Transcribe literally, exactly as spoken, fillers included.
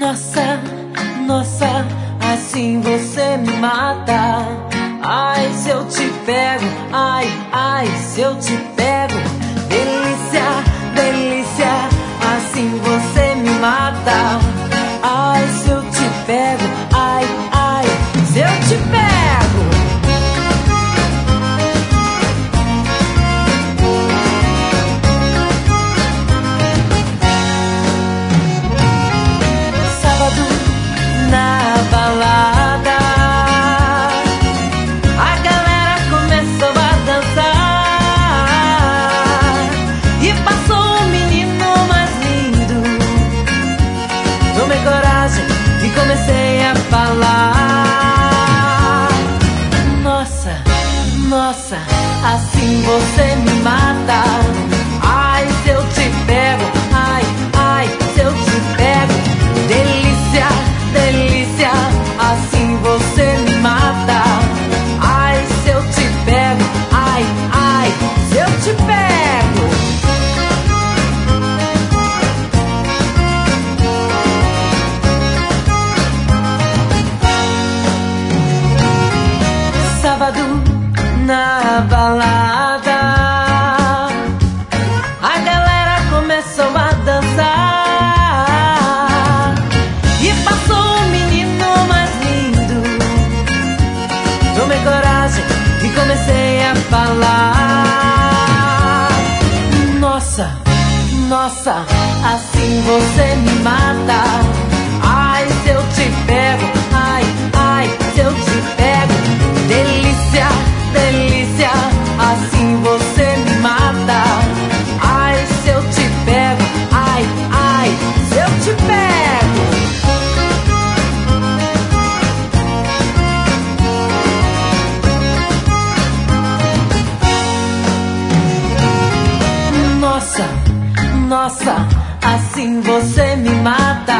Nossa, nossa, assim você me mata. Ai, se eu te pego, ai, ai, se eu te pego. Delícia, delícia, assim você me mata. Ai, se eu te pego, ai, ai, se eu te pego. Sábado na balada, a galera começou a dançar e passou um menino mais lindo. Tomei coragem e comecei a falar. Nossa, nossa, assim você me mata. Ai, se eu te pego, ai, ai, se eu te pego. Delícia, delícia, assim você me mata. Ai, se eu te pego, ai, ai, se eu te pego. Sábado na balada, a galera começou a dançar e passou um menino mais lindo. Tomei coragem e comecei a falar. Nossa, nossa, assim você me mata. Ai, se eu te pego, ai, ai, se eu te pego. Delícia, delícia, assim você me mata. Ai, se eu te pego, ai, ai, se eu te pego. Nossa, nossa, assim você me mata.